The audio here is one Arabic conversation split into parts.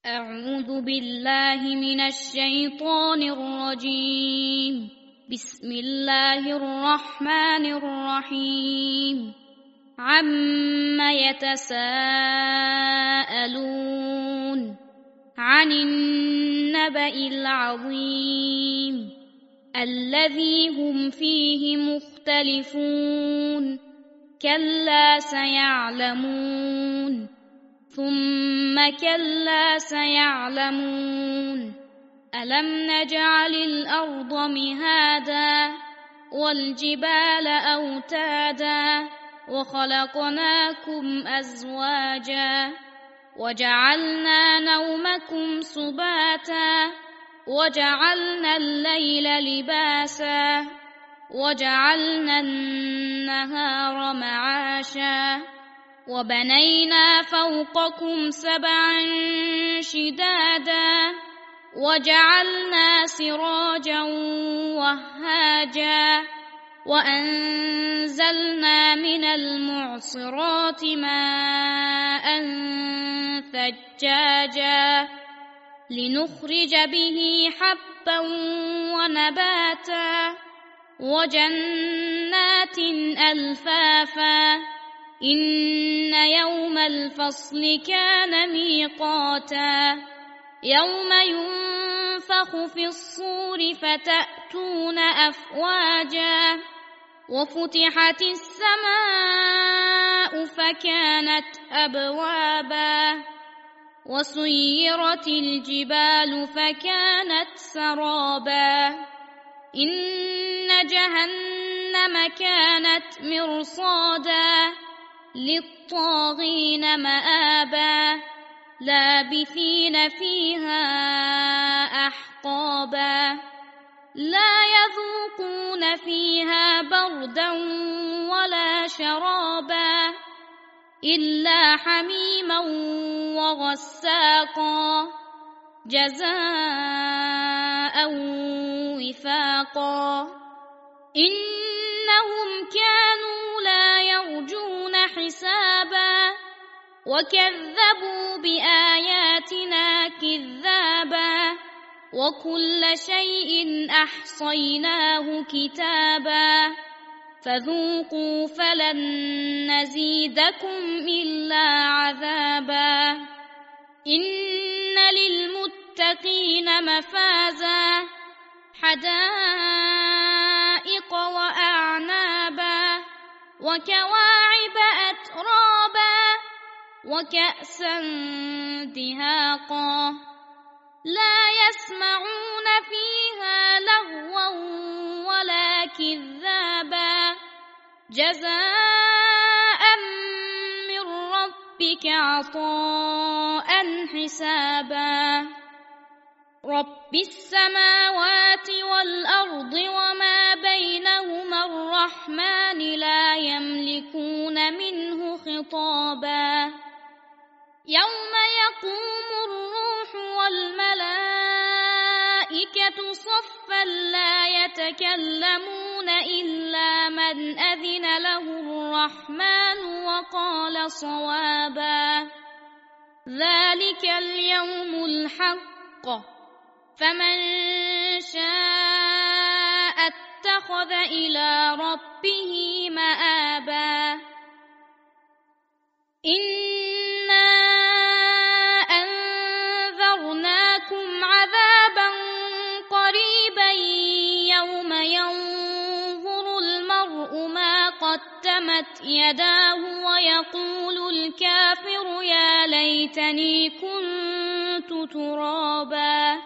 أعوذ بالله من الشيطان الرجيم. بسم الله الرحمن الرحيم. عم يتساءلون عن النبأ العظيم الذي هم فيه مختلفون كلا سيعلمون ثم كلا سيعلمون ألم نجعل الأرض مهادا والجبال أوتادا وخلقناكم أزواجا وجعلنا نومكم سباتا وجعلنا الليل لباسا وجعلنا النهار معاشا وبنينا فوقكم سبعا شدادا وجعلنا سراجا وهاجا وأنزلنا من المعصرات ماء ثجاجا لنخرج به حبا ونباتا وجنات ألفافا إن يوم الفصل كان ميقاتا يوم ينفخ في الصور فتأتون أفواجا وفتحت السماء فكانت أبوابا وسيرت الجبال فكانت سرابا إن جهنم كانت مرصادا للطاغين مآبا لابثين فيها أحقابا لا يذوقون فيها بردا ولا شرابا إلا حميما وغساقا جزاء وفاقا إنهم كانوا لا يرجون حسابا وكذبوا بآياتنا كذابا وكل شيء أحصيناه كتابا فذوقوا فلن نزيدكم إلا عذابا إن للمتقين مفازا حدائق وأعنابا وكواعب أترابا وكأسا دهاقا لا يسمعون فيها لغوا ولا كذابا جزاء من ربك عطاء حسابا رب السماوات والأرض وما بينهما الرحمن لا يملكون منه خطابا يوم يقوم الروح والملائكة صفا لا يتكلمون إلا من أذن له الرحمن وقال صوابا ذلك اليوم الحق فمن شاء اتخذ إلى ربه مآبا إنا أنذرناكم عذابا قريبا يوم ينظر المرء ما قدمت يداه ويقول الكافر يا ليتني كنت ترابا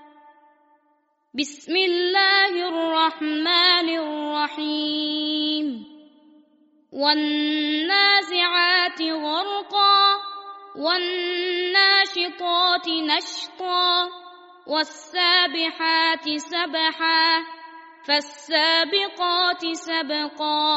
بسم الله الرحمن الرحيم والنازعات غرقا والناشطات نشطا والسابحات سبحا فالسابقات سبقا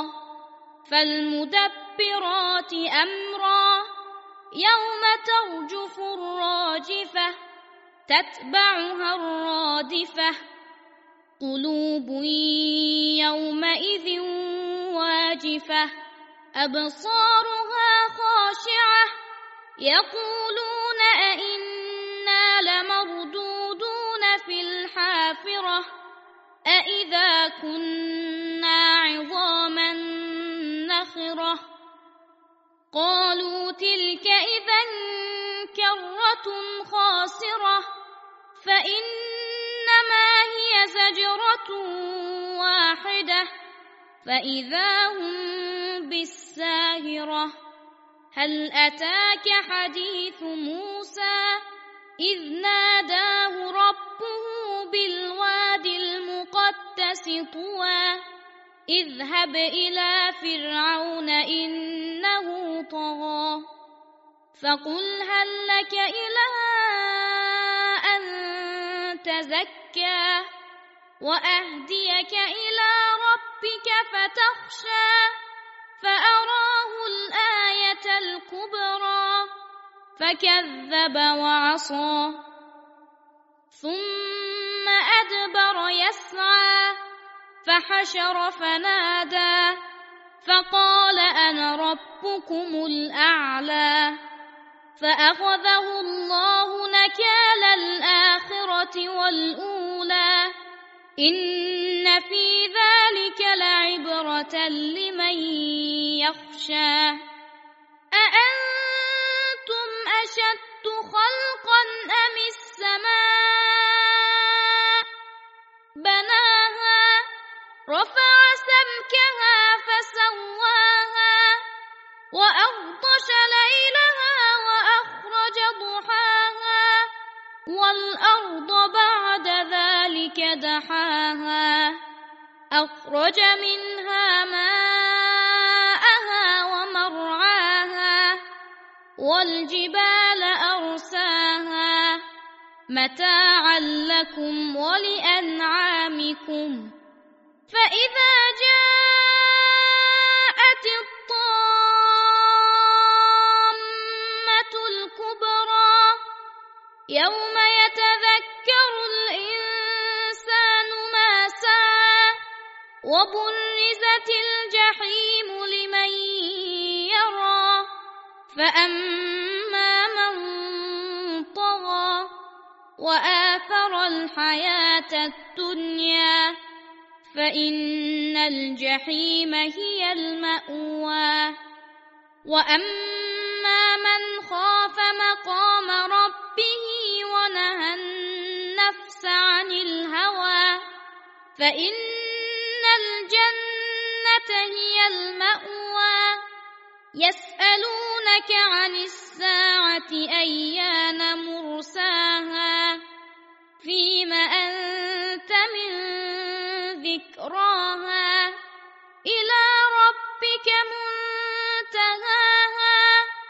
فالمدبرات أمرا يوم ترجف الراجفة تتبعها الرادفة قلوب يومئذ واجفة أبصارها خاشعة يقولون أئنا أإذا كنا عظاما نخرة قالوا تلك إذا كرة خاسرة فإنما هي زجرة واحدة فإذا هم بالساهرة هل أتاك حديث موسى إذ ناداه ربه بالواد المقدس طوى اذهب إلى فرعون إنه طغى فقل هل لك إلى أن تزكى وأهديك إلى ربك فتخشى فأراه الآية الكبرى فكذب وعصى ثم أدبر يسعى فحشر فنادى فقال أنا ربكم الأعلى فأخذه الله نكال الآخرة والأولى إن في ذلك لعبرة لمن يخشى أأنتم أشد خلقا أم السماء بناها رفع سمكها فسواها وأغطش ليلها وأخرج ضحاها والأرض بعد ذلك دحاها أخرج منها ماءها ومرعاها والجبال أرساها متاعا لكم ولأنعامكم فإذا جاءت الطامة الكبرى يوم يتذكر الإنسان ما سعى وبرزت الجحيم لمن يرى فأما من طغى وآثر الحياة الدنيا فإن الجحيم هي المأوى وأما من خاف مقام ربه ونهى النفس عن الهوى فإن الجنة هي المأوى يسألونك عن الساعة أيان مرساها فيم أنت من ذكراها إلى ربك منتهاها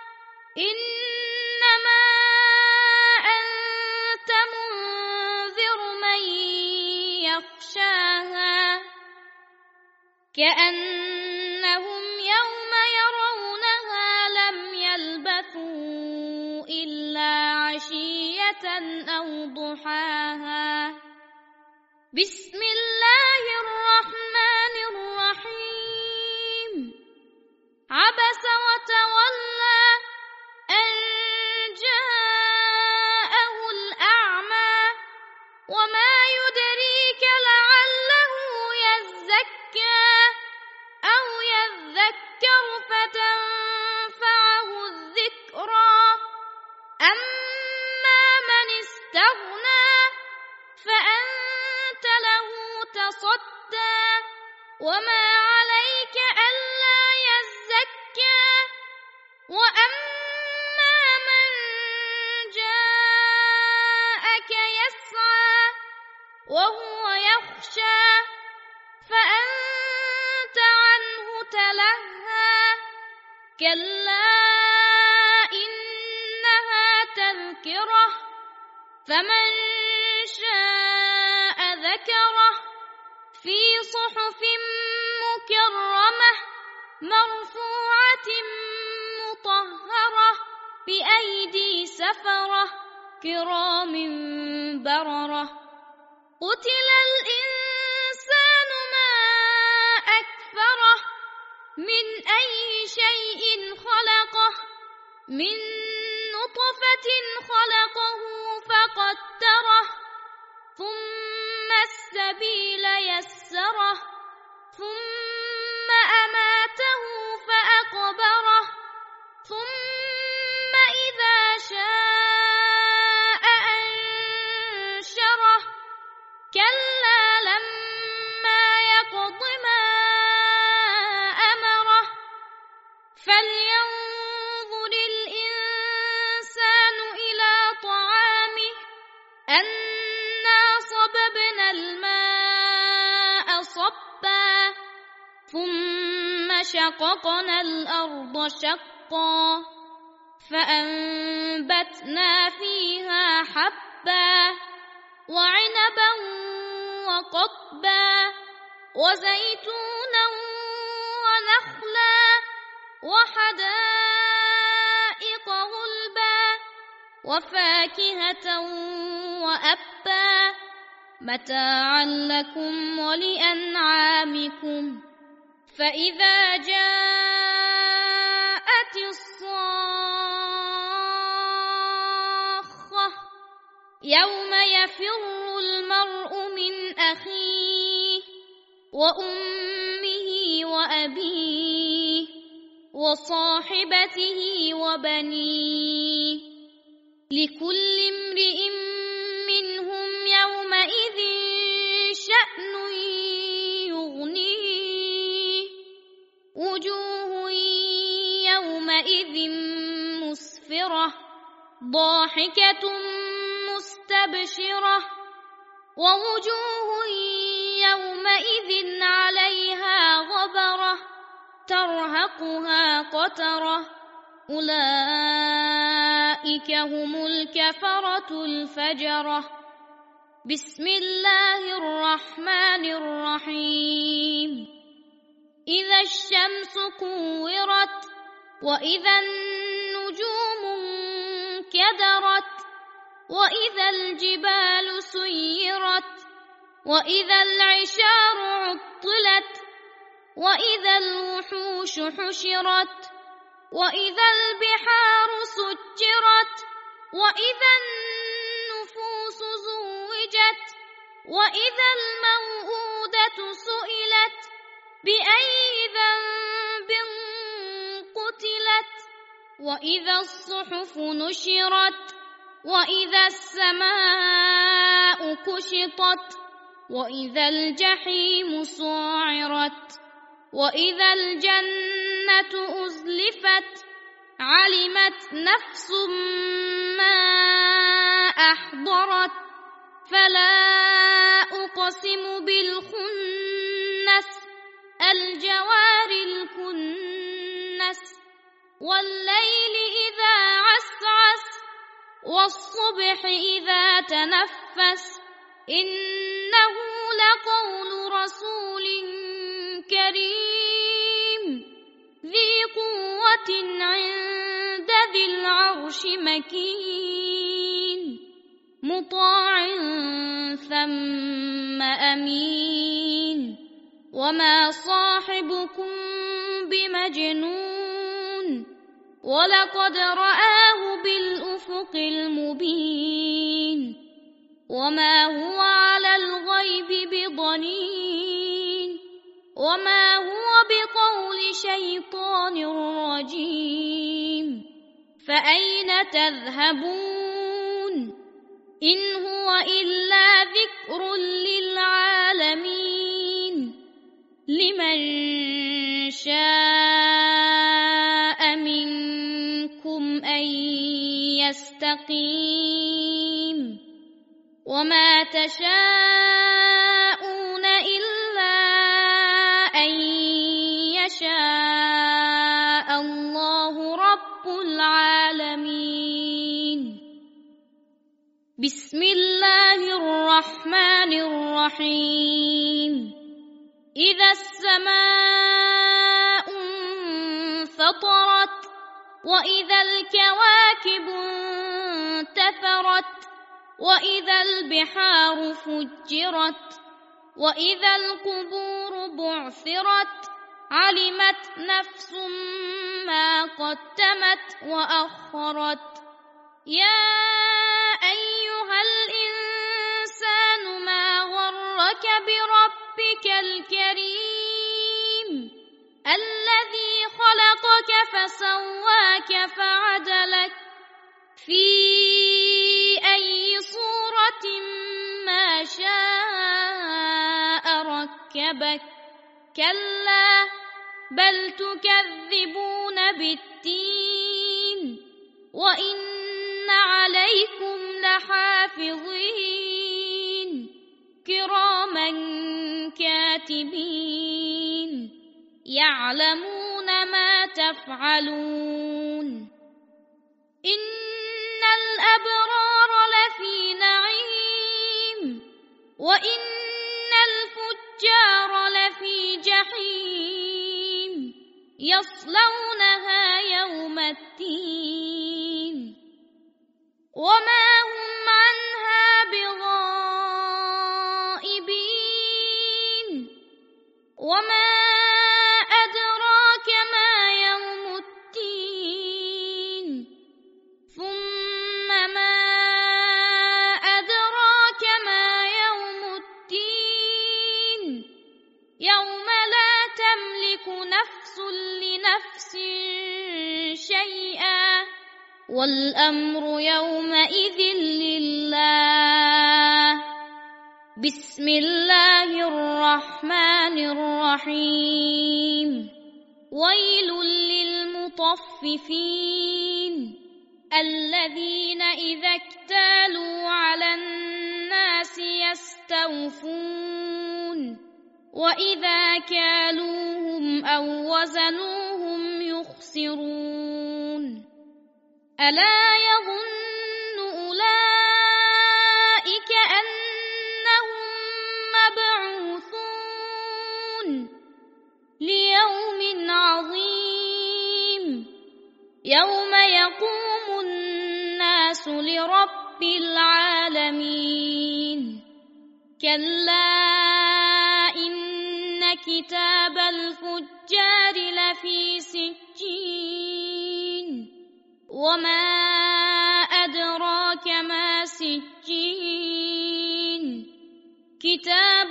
إنما أنت منذر من يخشاها كأنهم يوم يرونها لم يلبثوا إلا عشية أو ضحاها بسم الله الرحمن الرحيم عبس وتولى أن جاءه الأعمى وما يدريك لعله يزكى أو يذكر فتنفعه الذكرى أما من استغنى فأنت له تصدى وما عليك ألا يزكى وأما من جاءك يسعى وهو يخشى فأنت عنه تلهى كلا إنها تذكرة فمن شاء ذكره في صحف مكرمة مرفوعة مطهرة بأيدي سفرة كرام بررة قتل الإنسان ما أكفره من أي شيء خلقه من نطفة خلقه فقدره ثم السبيل يسره ثم شققنا الأرض شقا فأنبتنا فيها حبا وعنبا وقضبا وزيتونا ونخلا وحدائق غلبا وفاكهة وأبا متاعا لكم ولأنعامكم فإذا جاءت الصاخة يوم يفر المرء من أخيه وأمه وأبيه وصاحبته وبنيه لكل امرئ منهم يومئذ شأن يغنيه وجوه يومئذ مسفرة ضاحكة مستبشرة ووجوه يومئذ عليها غبرة ترهقها قترة أولئك هم الكفرة الفجرة بسم الله الرحمن الرحيم إذا الشمس كورت وإذا النجوم انكدرت وإذا الجبال سيرت وإذا العشار عطلت وإذا الوحوش حشرت وإذا البحار سجرت وإذا النفوس زوجت وإذا الموءودة سئلت بأي ذنب قتلت وإذا الصحف نشرت وإذا السماء كشطت وإذا الجحيم سعرت وإذا الجنة أزلفت علمت نفس ما أحضرت فلا أقسم بالخنس الجوار الكنس والليل إذا عسعس والصبح إذا تنفس إنه لقول رسول كريم ذي قوة عند ذي العرش مكين مطاع ثم أمين وما صاحبكم بمجنون ولقد رآه بالأفق المبين وما هو على الغيب بضنين وما هو بقول شيطان رجيم فأين تذهبون إن هو إلا ذكر للعالمين لمن شاء منكم أن يستقيم وما تشاءون إلا أن يشاء الله رب العالمين بسم الله الرحمن الرحيم إذا السماء انفطرت وإذا الكواكب انتثرت وإذا البحار فجرت وإذا القبور بعثرت علمت نفس ما قدمت وأخرت يا أيها الإنسان ما غرك بربك الكريم الذي خلقك فسواك فعدلك في أي صورة ما شاء ركبك كلا بل تكذبون بالدين وإن عليكم لحافظين كراما كاتبين يعلمون ما تفعلون إن الأبرار لفي نعيم وإن الفجار لفي جحيم يصلونها يوم الدين وما هم عنها بغائبين وما أدراك ما يوم الدين ثم ما أدراك ما يوم الدين يوم لا تملك نفس لنفس شيئا والأمر يومئذ لله بسم الله الرحمن الرحيم ويل للمطففين الذين إذا اكتالوا على الناس يستوفون وإذا كالوهم أو وزنوهم يخسرون ألا يظن أولئك أنهم مبعوثون ليوم عظيم يوم يقوم الناس لرب العالمين كلا إن كتاب الفجار لفي سجين وما أدراك ما سجين كتاب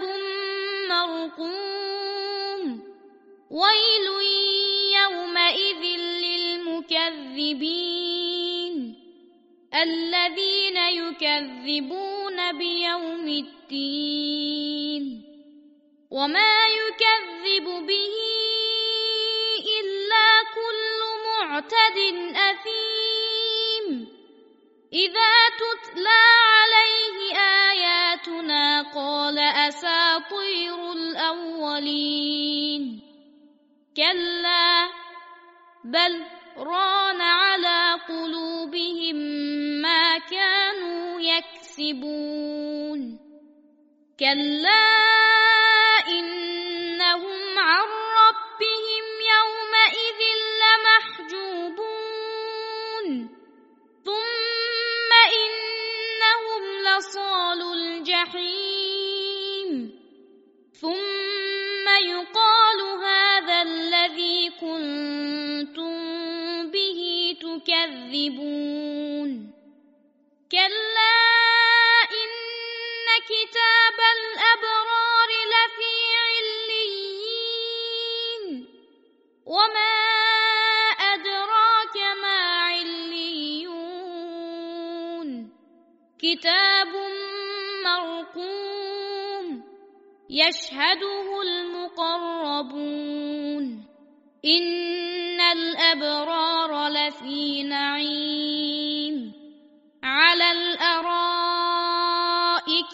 مرقوم ويل يومئذ للمكذبين الذين يكذبون بيوم الدين وما يكذب به إلا كل معتد أثيم إذا تتلى عليه آياتنا قال أساطير الأولين كلا بل ران على قلوبهم ما كانوا يكسبون كلا إنهم عن ربهم يومئذ لمحجوبون ثم إنهم لصال الجحيم ثم يقال هذا الذي كنتم به تكذبون كلا إن كتاب الأبرار لفي عليين وما أدراك ما عليون كتاب مرقوم يشهده المقربون إن الأبرار لفي نعيم على الأرائك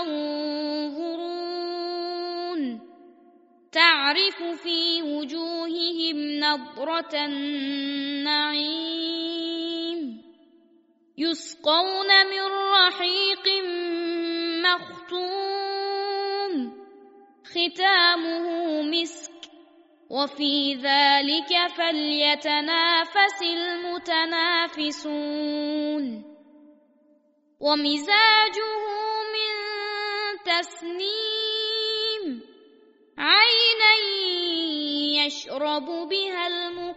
ينظرون تعرف في وجوههم نضرة النعيم يسقون من رحيق مختوم ختامه مسك وفي ذلك فليتنافس المتنافسون ومزاجه من تسنيم عينا يشرب بها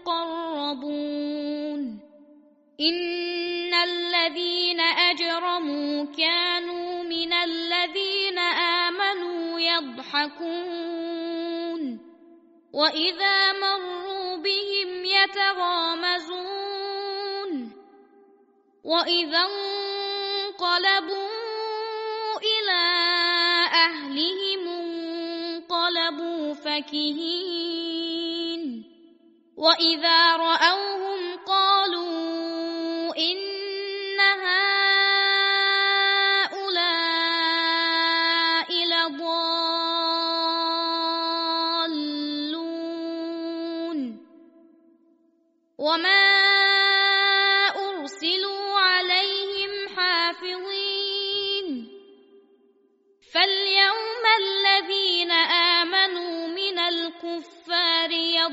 المقربون إن الذين أجرموا كانوا من الذين آمنوا يضحكون وإذا مروا بهم يتغامزون وإذا انقلبوا إلى أهلهم انقلبوا فكهين وإذا رأوهم قالوا إن هؤلاء لضالون وما أرسلوا عليهم حافظين فاليوم الذين آمنوا من الكفار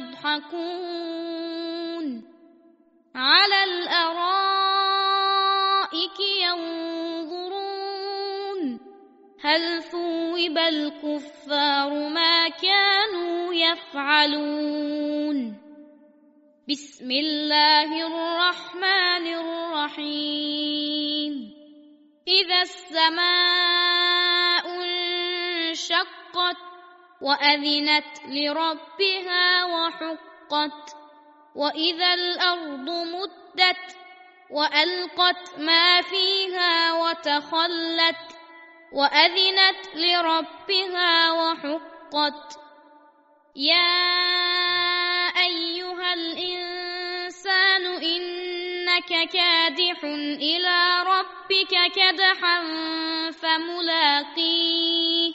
يضحكون على الأرائك ينظرون هل ثوب الكفار ما كانوا يفعلون بسم الله الرحمن الرحيم إذا السماء انشقت وأذنت لربها وحقت وإذا الأرض مدت وألقت ما فيها وتخلت وأذنت لربها وحقت يا أيها الإنسان إنك كادح إلى ربك كدحا فملاقيه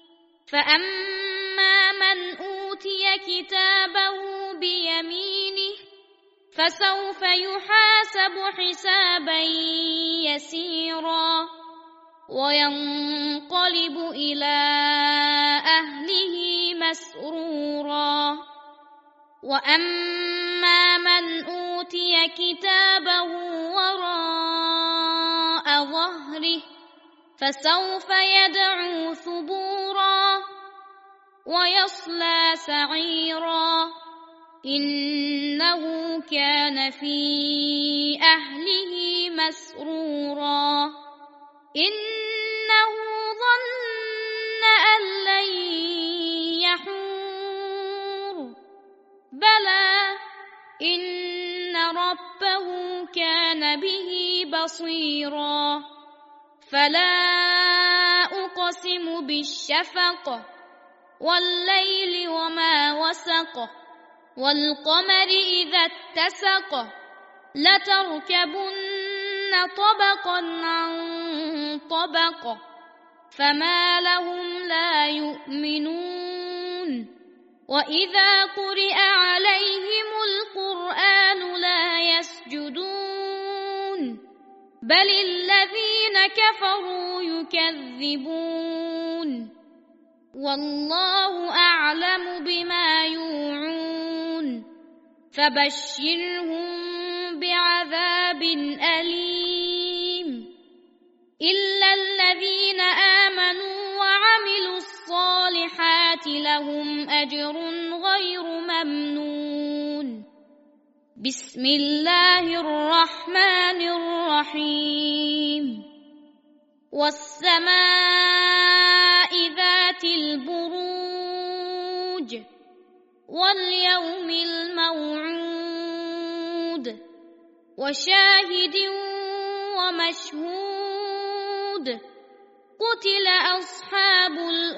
فأما من أوتي كتابه بيمينه فسوف يحاسب حسابا يسيرا وينقلب إلى أهله مسرورا وأما من أوتي كتابه وراء ظهره فسوف يدعو ثبورا ويصلى سعيرا إنه كان في أهله مسرورا إنه ظن أن لن يحور بلى إن ربه كان به بصيرا فلا أقسم بالشفق والليل وما وسق والقمر إذا اتسق لتركبن طبقا عن طبق فما لهم لا يؤمنون وإذا قرئ عليهم القرآن لا يسجدون بل الذين كفروا يكذبون والله أعلم بما يوعون فبشرهم بعذاب أليم إلا الذين آمنوا وعملوا الصالحات لهم أجر غير ممنون بسم الله الرحمن الرحيم والسماء ذات البروج واليوم الموعود وشاهد ومشهود قتل أصحاب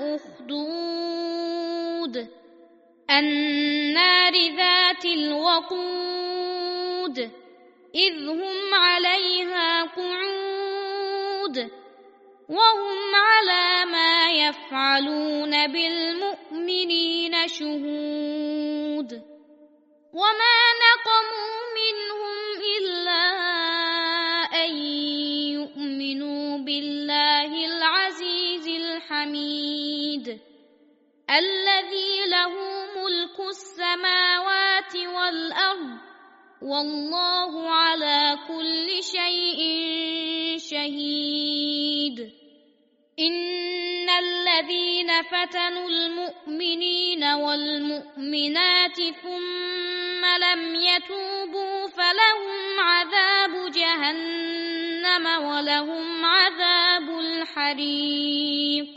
الأخدود النار ذات الوقود إذ هم عليها قعود وهم على ما يفعلون بالمؤمنين شهود وما نقموا منهم إلا أن يؤمنوا بالله العزيز الحميد الذي له ملك السماوات والأرض والله على كل شيء شهيد إن الذين فتنوا المؤمنين والمؤمنات ثم لم يتوبوا فلهم عذاب جهنم ولهم عذاب الحريق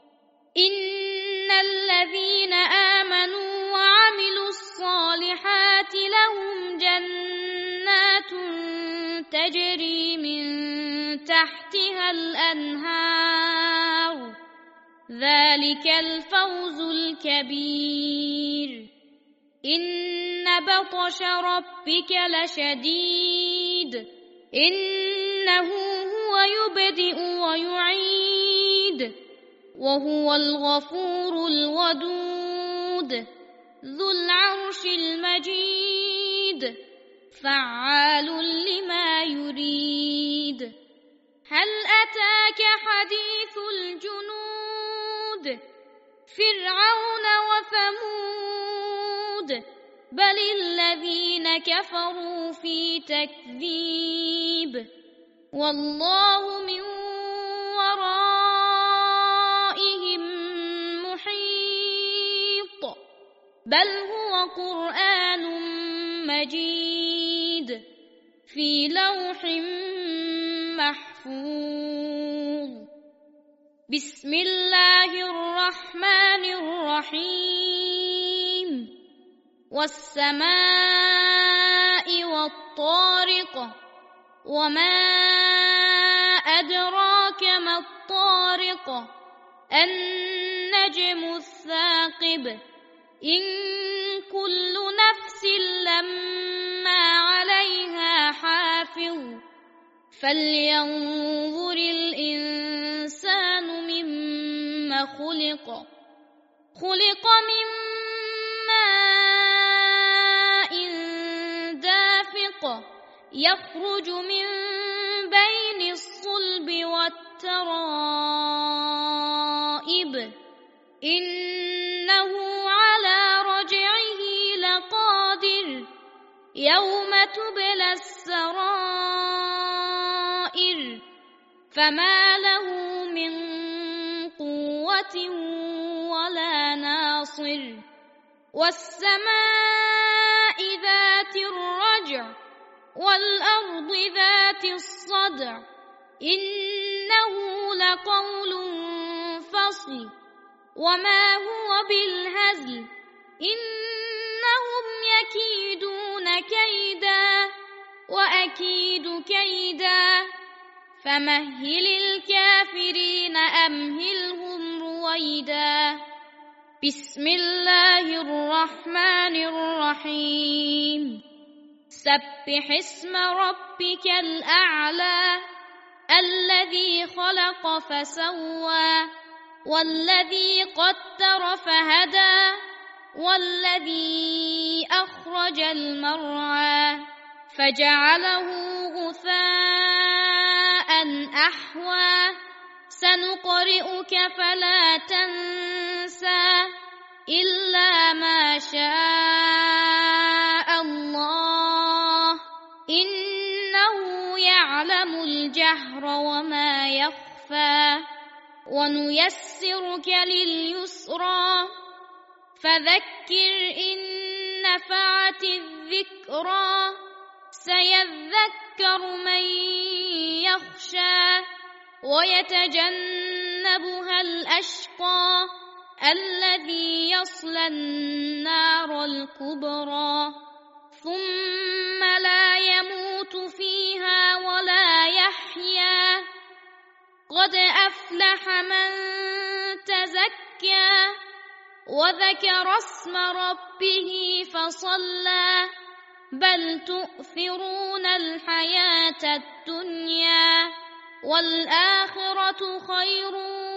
إن الذين آمنوا وعملوا الصالحات لهم جنات تجري من تحتها الأنهار ذلك الفوز الكبير إن بطش ربك لشديد إنه هو يبدئ ويعيد وهو الغفور الودود ذو العرش المجيد فعال لما يريد هل أتاك حديث الجنود فرعون وثمود بل الذين كفروا في تكذيب والله من ورائهم محيط بل هو قرآن مجيد في لوح محفوظ بسم الله الرحمن الرحيم والسماء والطارق وما أدراك ما الطارق النجم الثاقب إن كل نفس لما عليها حافظ فلينظر الإنسان مما خلق من ماء دافق يخرج من بين الصلب والترائب إنه على رجعه لقادر يوم تبلى السرائر فما له من قوة ولا ناصر والسماء ذات الرجع والأرض ذات الصدع إنه لقول فصل وما هو بالهزل إنهم يكيدون كيدا وأكيد كيدا فمهل الكافرين أمهلهم رويدا بسم الله الرحمن الرحيم سبح اسم ربك الأعلى الذي خلق فسوى والذي قدر فهدى والذي أخرج المرعى فجعله غثاء أحوى سنقرئك فلا تنسى إلا ما شاء الله إنه يعلم الجهر وما يخفى ونيسرك لليسرى فذكر إن نفعت الذكرى سيذكر من يخشى ويتجنبها الأشقى الذي يصلى النار الكبرى ثم لا يموت فيها ولا يحيا قد أفلح من تزكى وذكر اسم ربه فصلى بل تؤثرون الحياة الدنيا والآخرة خير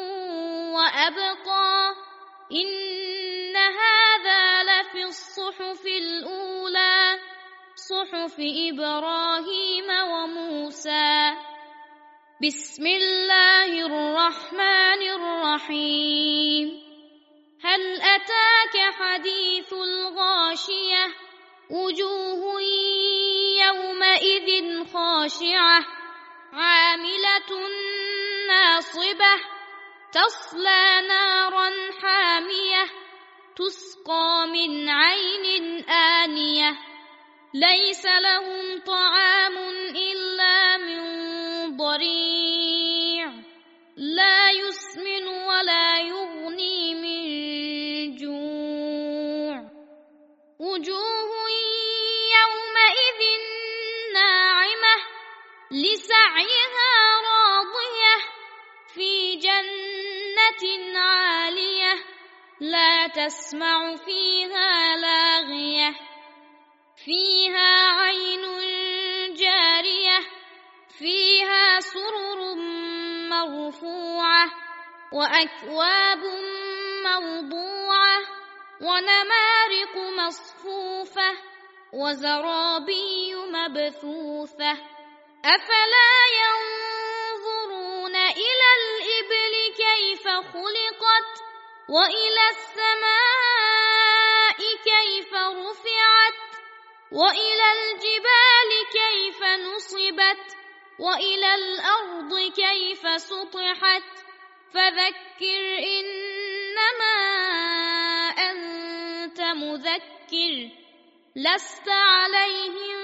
وأبقى إن هذا لفي الصحف الأولى صحف إبراهيم وموسى بسم الله الرحمن الرحيم هل أتاك حديث الغاشية وجوه يومئذ خاشعة عاملة ناصبة تصلى نارا حامية تسقى من عين آنية ليس لهم طعام إلا من ضريع لا يسمن ولا يغني من جوع وجوه يومئذ ناعمة لسعيها راضية في جنة عالية لا تسمع فيها لاغية فيها عين جارية فيها سرر مرفوعة وأكواب موضوعة ونمارق مصفوفة وزرابي مبثوثة أفلا ينظرون إلى الإبل كيف خلقت وإلى السماء كيف رفعت وإلى الجبال كيف نصبت وإلى الأرض كيف سطحت فذكر إنما أنت مذكر لست عليهم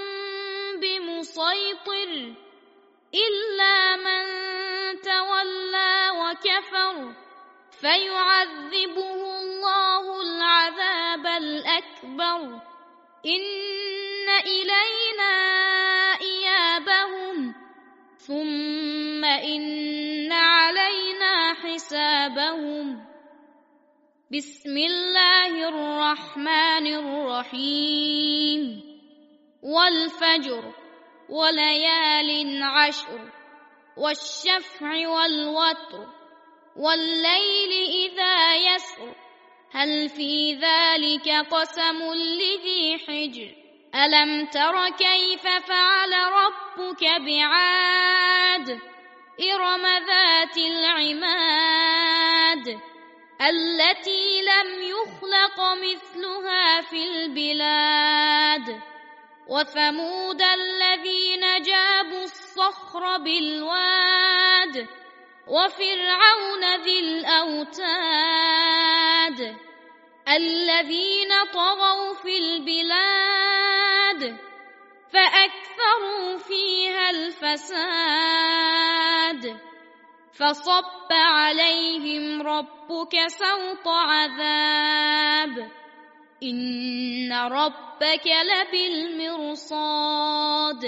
بمسيطر إلا من تولى وكفر فيعذبه الله العذاب الأكبر إن إلينا إيابهم ثم إن علينا حسابهم بسم الله الرحمن الرحيم والفجر وليال عشر والشفع والوتر والليل إذا يسر هل في ذلك قسم لذي حجر ألم تر كيف فعل ربك بعاد إرم ذات العماد التي لم يخلق مثلها في البلاد وثمود الذين جابوا الصخر بالواد وفرعون ذي الأوتاد الذين طغوا في البلاد فأكثروا فيها الفساد فصب عليهم ربك سوط عذاب إن ربك لبالمرصاد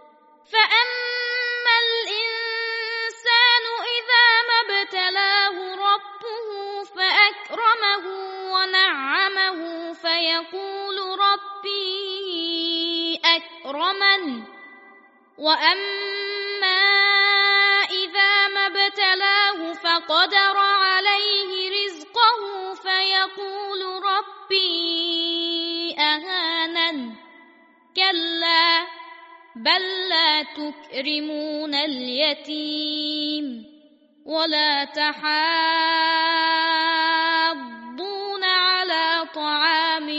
فأما الإنسان إذا ما ابتلاه ربه فأكرمه ونعمه فيقول ربي أكرمن وأما إذا ما ابتلاه فقدر عليه رزقه فيقول ربي أهانن كلا بل لا تكرمون اليتيم ولا تحاضون على طعام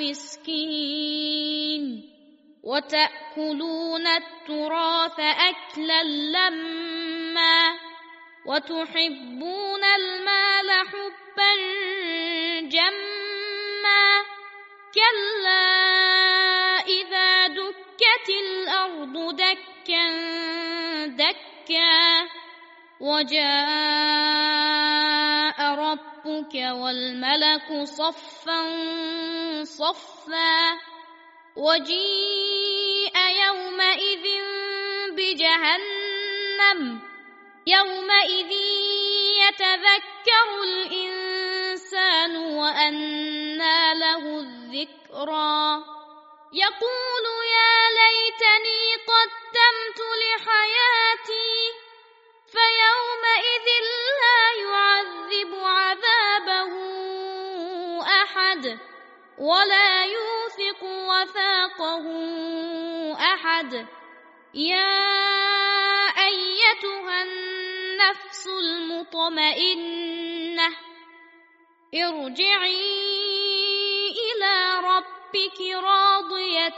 المسكين وتأكلون التراث أكلا لما وتحبون المال حبا جما كلا إذا دكت الأرض دكا دكا وجاء ربك والملك صفا صفا وجيء يومئذ بجهنم يومئذ يتذكر الإنسان وأنى له الذكرى يقول يا ليتني قدمت لحياتي فيومئذ لا يعذب عذابه أحد ولا يوثق وثاقه أحد يا أيتها النفس المطمئنة ارجعي إلى ربك راضية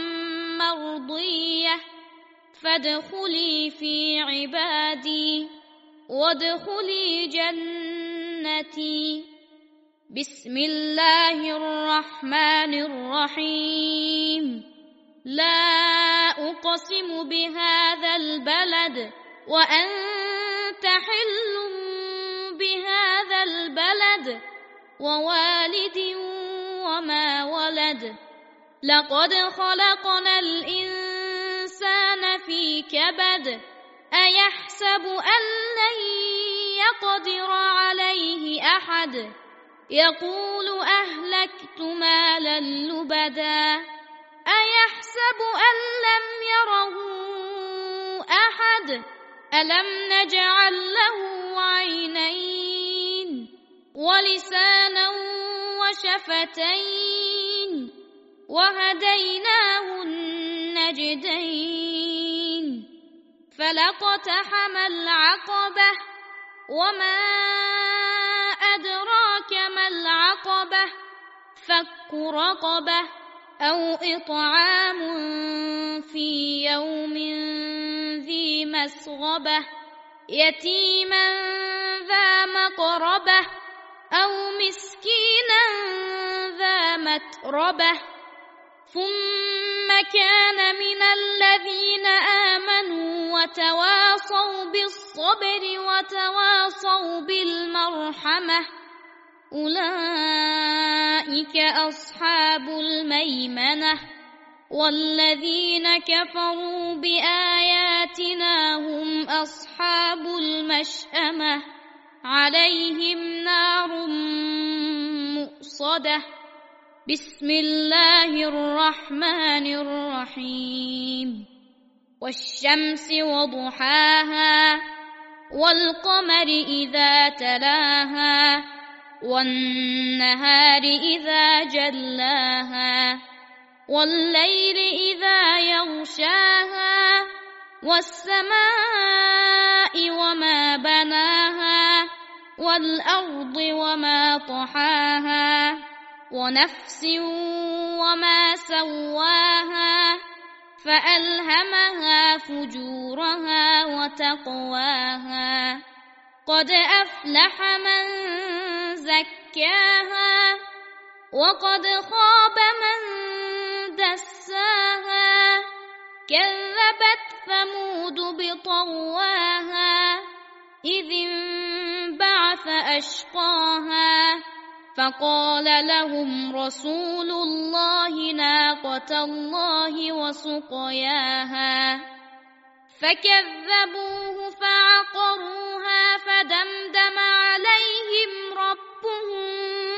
مرضية فادخلي في عبادي وادخلي جنتي بسم الله الرحمن الرحيم لا أقسم بهذا البلد وأنت حل بهذا البلد ووالد وما ولد لقد خلقنا الإنسان في كبد أيحسب أن لن يقدر عليه أحد يقول أهلكت مالا لبدا أيحسب أن لم يره أحد ألم نجعل له عينين ولسانا وشفتين وهديناه النجدين فلاقتحم العقبة وما أدراك ما العقبة فك رقبة أو إطعام في يوم ذي مسغبة يتيما ذا مقربة أو مسكينا ذا متربة ثم كان من الذين آمنوا وتواصوا بالصبر وتواصوا بالمرحمة أولئك أصحاب الميمنة والذين كفروا بآياتنا هم أصحاب المشأمة عليهم نار مؤصدة بسم الله الرحمن الرحيم والشمس وضحاها والقمر إذا تلاها والنهار إذا جلاها والليل إذا يغشاها والسماء وما بناها والأرض وما طحاها ونفس وما سواها فألهمها فجورها وتقواها قد أفلح من زكاها وقد خاب من دساها كذبت ثمود بطغواها إذ انبعث أشقاها فقال لهم رسول الله ناقة الله وسقياها فكذبوه فعقروها فدمدم عليهم ربهم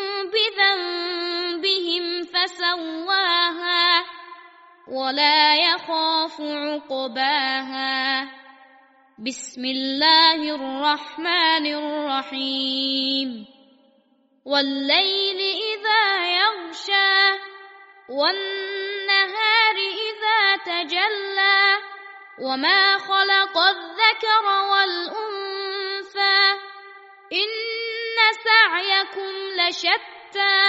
بذنبهم فسواها ولا يخاف عقباها بسم الله الرحمن الرحيم والليل إذا يغشى والنهار إذا تجلى وما خلق الذكر والأنثى إن سعيكم لشتى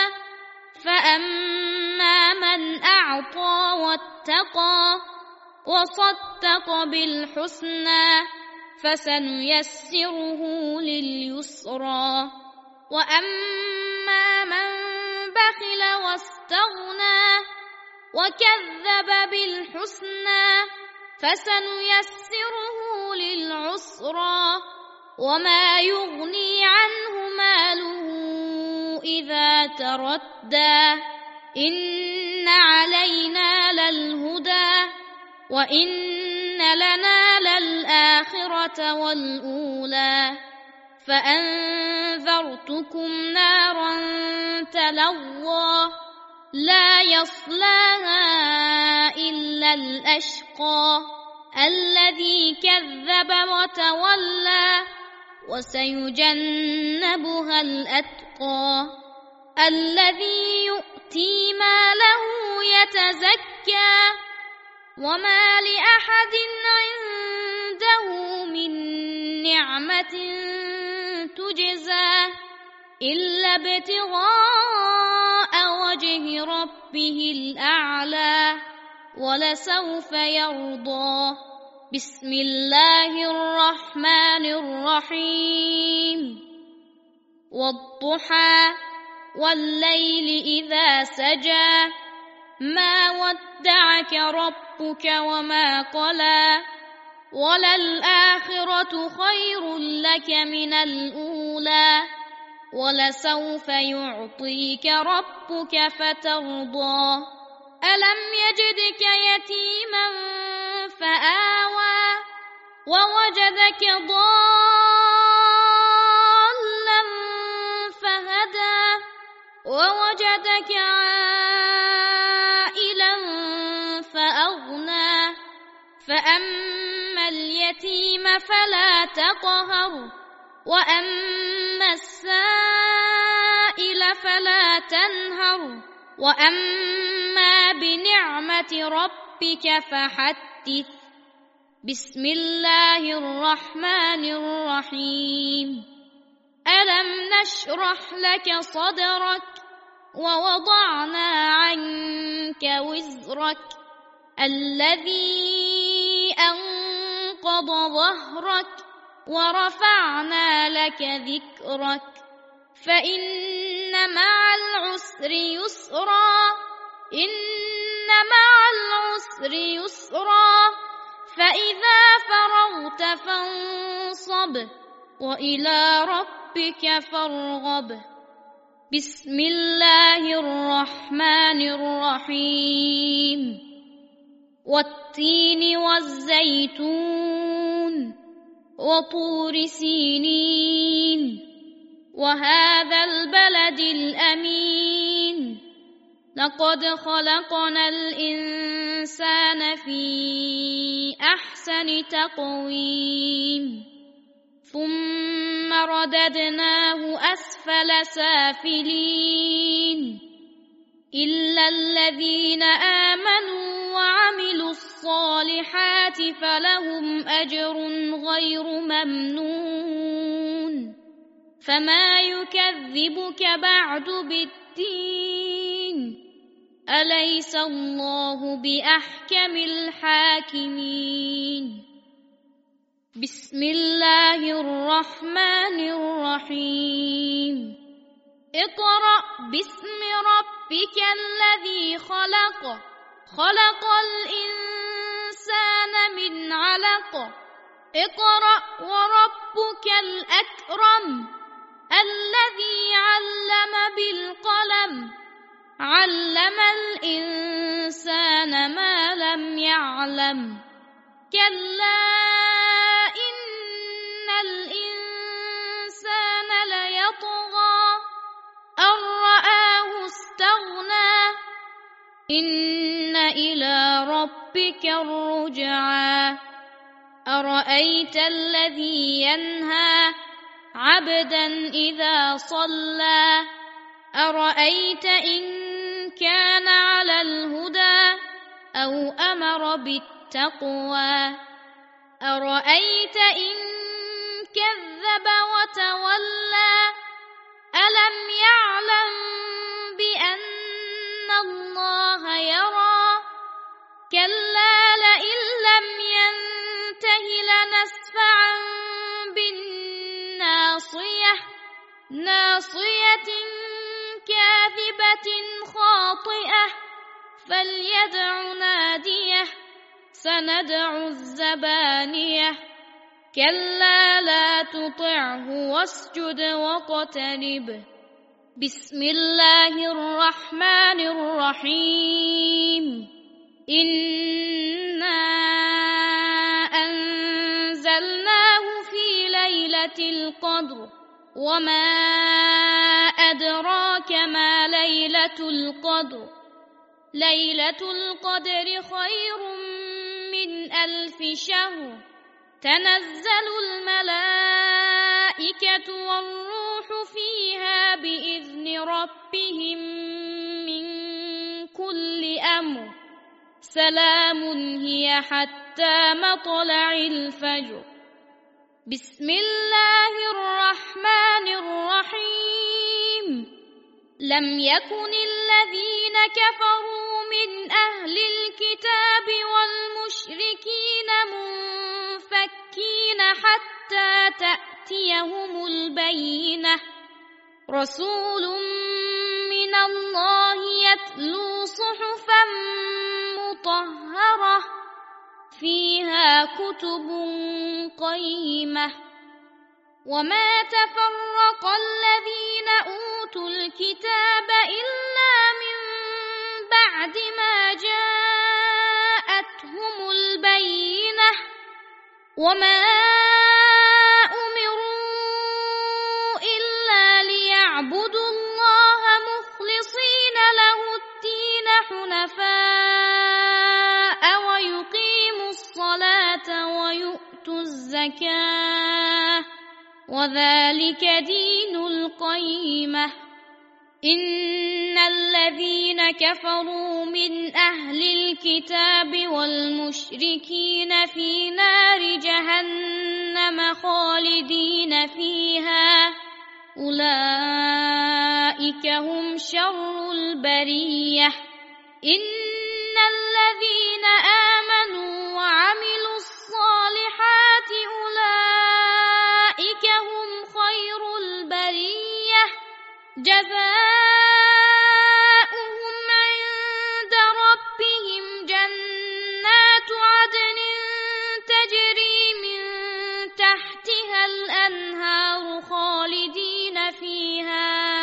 فأما من أعطى واتقى وصدق بالحسنى فسنيسره لليسرى وأما من بخل واستغنى وكذب بالحسنى فسنيسره للعسرى وما يغني عنه ماله إذا تردى إن علينا للهدى وإن لنا للآخرة والأولى فأنذرتكم نارا تلظى لا يصلاها إلا الأشقى الذي كذب وتولى وسيجنبها الأتقى الذي يؤتي ماله يتزكى وما لأحد عنده من نعمة تجزى إلا ابتغاء وجه ربه الأعلى ولسوف يرضى بسم الله الرحمن الرحيم والضحى والليل إذا سجى ما ودعك ربك وما قلى وللآخرة خير لك من الأولى ولسوف يعطيك ربك فترضى ألم يجدك يتيما فآوى ووجدك ضالا فهدى ووجدك عائلا فأغنى فأما اليتيم فلا تقهر وأما السائل فلا تنهر وأما أما بنعمة ربك فحدث. بسم الله الرحمن الرحيم. ألم نشرح لك صدرك ووضعنا عنك وزرك الذي أنقض ظهرك ورفعنا لك ذكرك فإن مع العسر يسرا إن مع العسر يسرا فإذا فرغت فانصب وإلى ربك فارغب. بسم الله الرحمن الرحيم. والتين والزيتون وطور سينين وهذا البلد الأمين لقد خلقنا الإنسان في أحسن تقويم ثم رددناه أسفل سافلين إلا الذين آمنوا وعملوا الصالحات فلهم أجر غير ممنون. فما يكذبك بعد بالدين أليس الله بأحكم الحاكمين. بسم الله الرحمن الرحيم. اقرأ باسم ربك الذي خلق خلق الإنسان من علق اقرأ وربك الأكرم الذي علم بالقلم علم الإنسان ما لم يعلم كلا إن الإنسان ليطغى أن رآه استغنى إن إلى ربك الرجعى أرأيت الذي ينهى عبدا إذا صلى أرأيت إن كان على الهدى أو أمر بالتقوى أرأيت إن كذب وتولى ألم يعلم بأن الله يرى كلا لئن لم ينته لنسفعا بالناصية ناصية كاذبة خاطئة فليدع ناديه سندع الزبانية كلا لا تطعه واسجد واقترب. بسم الله الرحمن الرحيم. إنا أنزلناه في ليلة القدر وما أدراك ما ليلة القدر ليلة القدر خير من 1000 شهر تنزل الملائكة والروح فيها بإذن ربهم من كل أمر سلام هي حتى مطلع الفجر. بسم الله الرحمن الرحيم. لم يكن الذين كفروا من أهل الكتاب والمشركين منفكين حتى تأتيهم البينة رسول من الله يتلو صحفا مطهرة فيها كتب قيمة وما تفرق الذين أوتوا الكتاب إلا من بعد ما جاءتهم البينة وما أمروا إلا ليعبدوا الله مخلصين له الدين حنفاء ويقيموا الصلاة ويؤتوا الزكاة وذلك دين القيمة. إن الذين كفروا من أهل الكتاب والمشركين في نار جهنم خالدين فيها أولئك هم شر البرية إن الذين آمنوا وعملوا الصالحات أولئك هم خير البرية جزاؤهم عند ربهم جنات عدن تجري من تحتها الأنهار خالدين فيها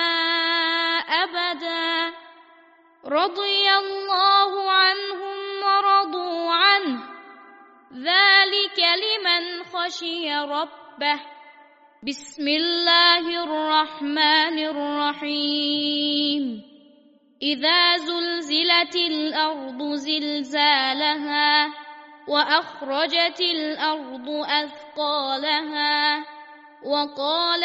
أبدا رضي الله عنهم ورضوا عنه ذلك لمن خشي ربه بسم الله الرحمن الرحيم إذا زلزلت الأرض زلزالها وأخرجت الأرض أثقالها وقال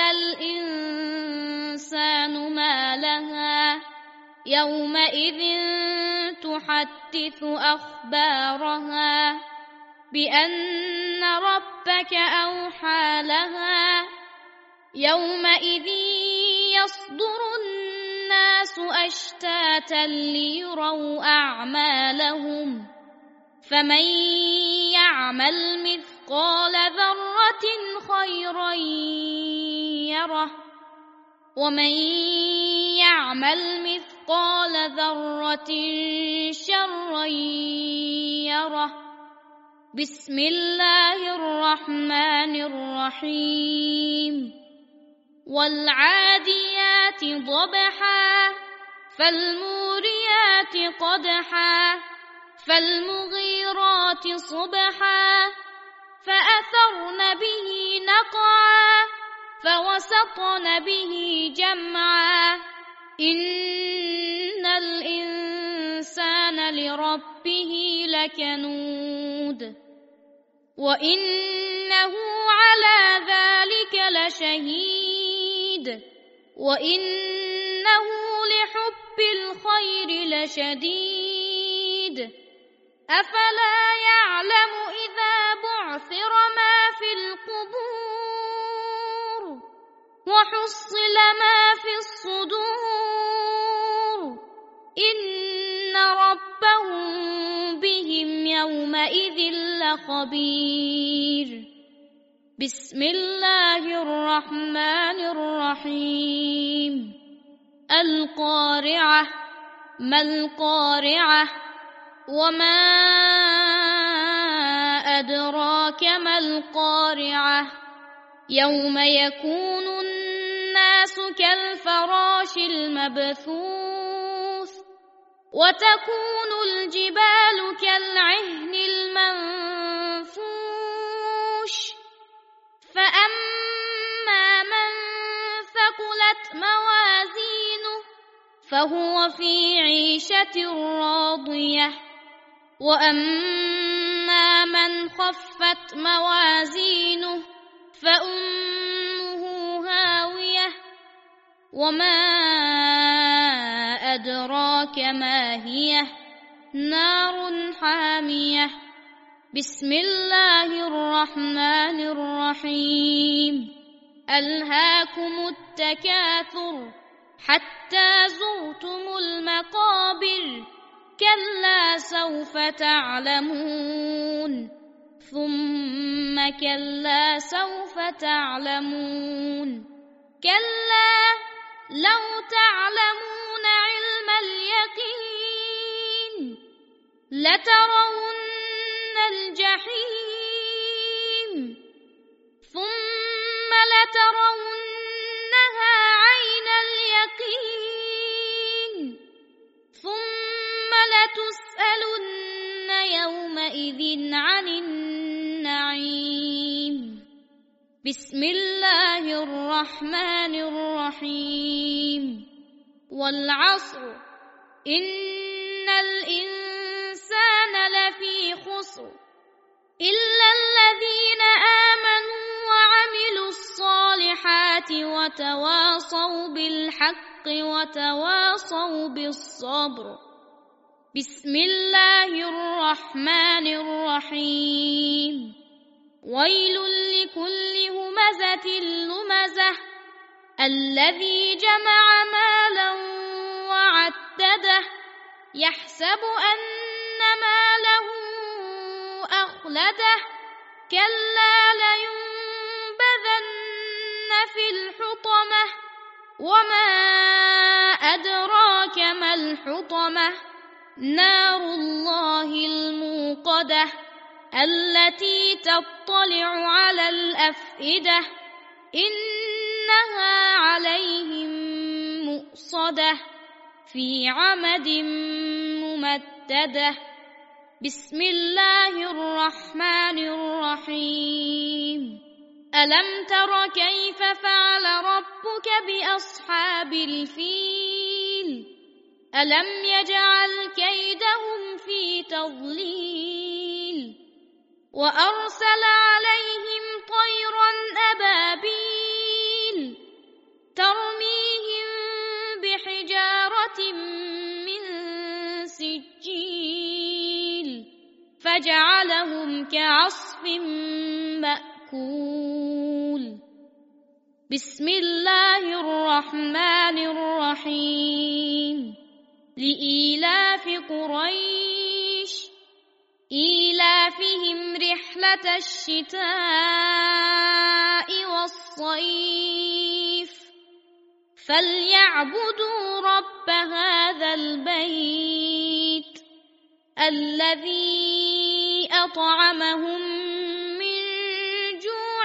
الإنسان ما لها يومئذ تحدث أخبارها بأن ربك أوحى لها يومئذ يصدر الناس أشتاتا ليروا أعمالهم فمن يعمل مثقال ذرة خيرا يره ومن يعمل مثقال ذرة شرا يره بسم الله الرحمن الرحيم والعاديات ضبحا فالموريات قدحا فالمغيرات صبحا فأثرن به نقعا فوسطن به جمعا إن الإنسان لربه لكنود وإنه على ذلك لشهيد وإنه لحب الخير لشديد أفلا يعلم إذا بعثر ما في القبور وحصل ما في الصدور إن ربهم بهم يومئذ لخبير بسم الله الرحمن الرحيم القارعة ما القارعة وما أدراك ما القارعة يوم يكون الناس كالفراش المبثوث وتكون الجبال كالعهن المنفوش فأما من ثقلت موازينه فهو في عيشة راضية وأما من خفت موازينه فأمه هاوية وما أدراك ما هي نار حامية بسم الله الرحمن الرحيم ألهاكم التكاثر حتى زرتم المقابر كلا سوف تعلمون ثم كلا سوف تعلمون كلا لو تعلمون علم اليقين لترون الجحيم ثم لترونها عين اليقين ثم لتسألن يومئذ عن النعيم بسم الله الرحمن الرحيم والعصر إن الإنسان لفي خسر إلا الذين آمنوا وعملوا الصالحات الصالحات وتواصوا بالحق وتواصوا بالصبر. بسم الله الرحمن الرحيم. ويل لكل همزة لمزة الذي جمع مالا وعدده يحسب أن ماله أخلده كلا لينبذن في الحطمة وما أدراك ما الحطمة نار الله الموقدة التي تطلع على الأفئدة إنها عليهم مؤصدة في عمد ممددة. بسم الله الرحمن الرحيم. ألم تر كيف فعل ربك بأصحاب الفيل ألم يجعل كيدهم في تضليل وأرسل عليهم طيرا أبابيل ترميهم بحجارة من سجيل فجعلهم كعصف مأكول. بسم الله الرحمن الرحيم. لإيلاف قريش إيلافهم رحلة الشتاء والصيف فليعبدوا رب هذا البيت الذي أطعمهم من جوع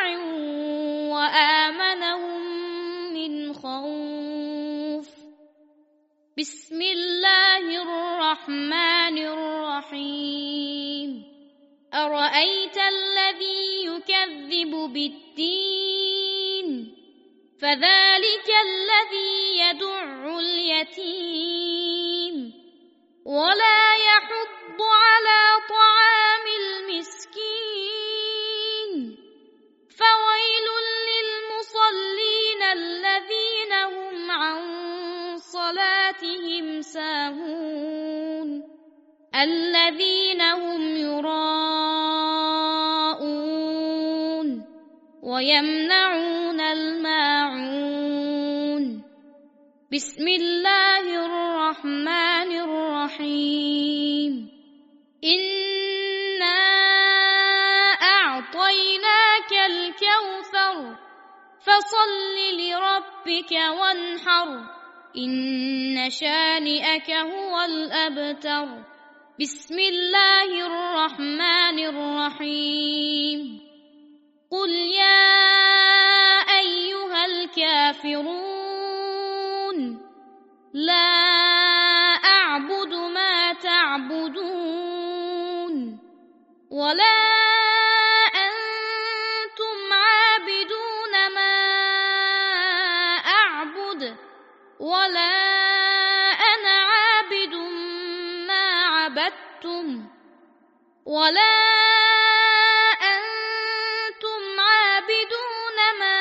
وآمنهم من خوف. بسم الله الرحمن الرحيم. أرأيت الذي يكذب بالدين فذلك الذي يدع اليتيم ولا يحض على طعام المسكين فويل للمصلين الذين هم عن صلاتهم ساهون الذين هم يراءون ويمنعون الماعون. بسم الله الرحمن الرحيم. إنا أعطيناك الكوثر فصل لربك وانحر إن شانئك هو الأبتر. بسم الله الرحمن الرحيم. قل يا أيها الكافرون لا أعبد ما تعبدون ولا أنتم عابدون ما أعبد ولا أنا عابد ما عبدتم ولا أنتم عابدون ما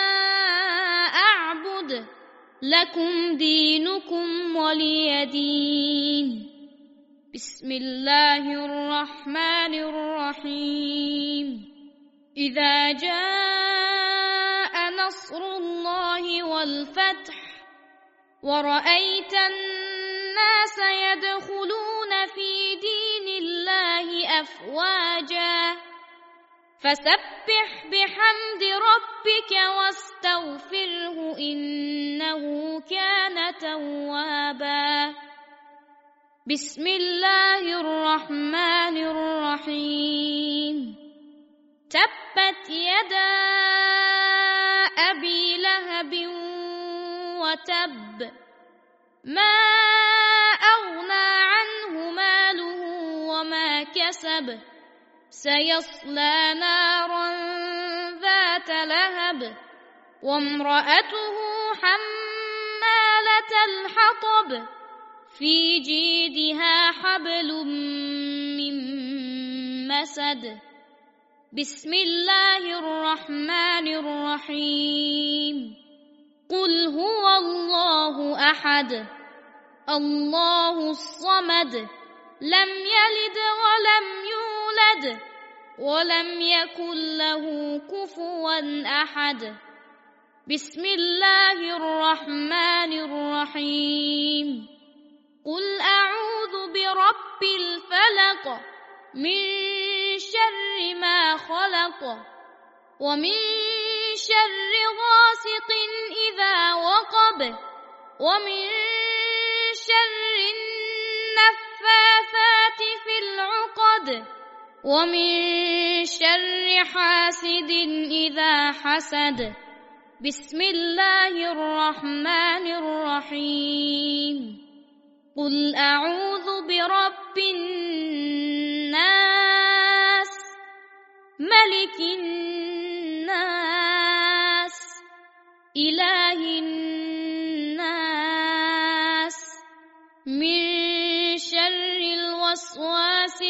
أعبد لكم دينكم ولي دين. بسم الله الرحمن الرحيم. إذا جاء نصر الله والفتح ورأيت الناس يدخلون في دين الله أفواجا فسبح بحمد ربك واستغفره إنه كان توابا. بسم الله الرحمن الرحيم. تبت يدا أبي لهب وتب ما أغنى عنه ماله وما كسب سيصلى نارا ذات لهب وامرأته حمالة الحطب في جيدها حبل من مسد بسم الله الرحمن الرحيم قل هو الله أحد الله الصمد لم يلد ولم يولد ولم يكن له كفوا أحد بسم الله الرحمن الرحيم قل أعوذ برب الفلق من شر ما خلق ومن شر غاسق إذا وقب ومن شر النفاثات في العقد ومن شر حاسد إذا حسد بسم الله الرحمن الرحيم قل أعوذ برب الناس ملك الناس إله الناس من شر الوسواس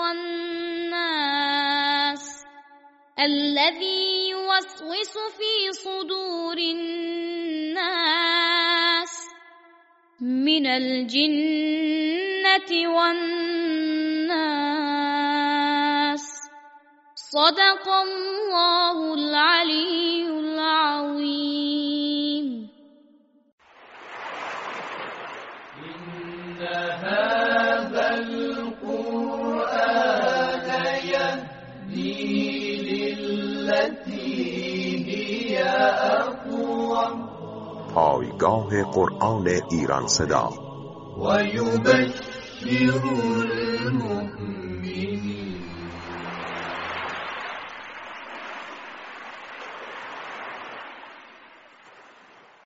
الخناس الذي يوسوس في صدور الناس من الجنة والناس صدق الله العلي العظيم إن هذا القرآن يهدي للتي هي أقوم پایگاه قرآن ایران صدا و یبشر المؤمنین